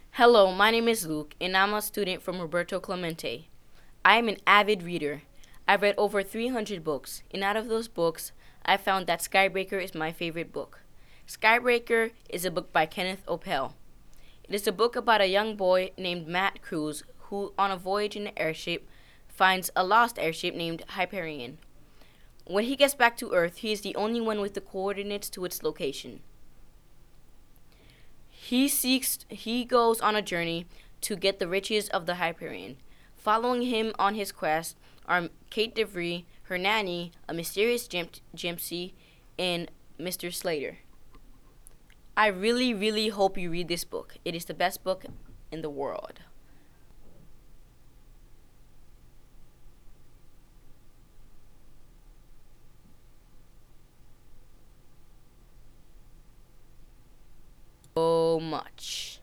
Hello, my name is Luke, and I'm a student from Roberto Clemente. I am an avid reader. I've read over 300 books, and out of those books, I found that Skybreaker is my favorite book. Skybreaker is a book by Kenneth Opel. It is a book about a young boy named Matt Cruz who, on a voyage in an airship, finds a lost airship named Hyperion. When he gets back to Earth, he is the only one with the coordinates to its location. He goes on a journey to get the riches of the Hyperion. Following him on his quest are Kate DeVry, her nanny, a mysterious gypsy, and Mr. Slater. I really, really hope you read this book. It is the best book in the world. So much.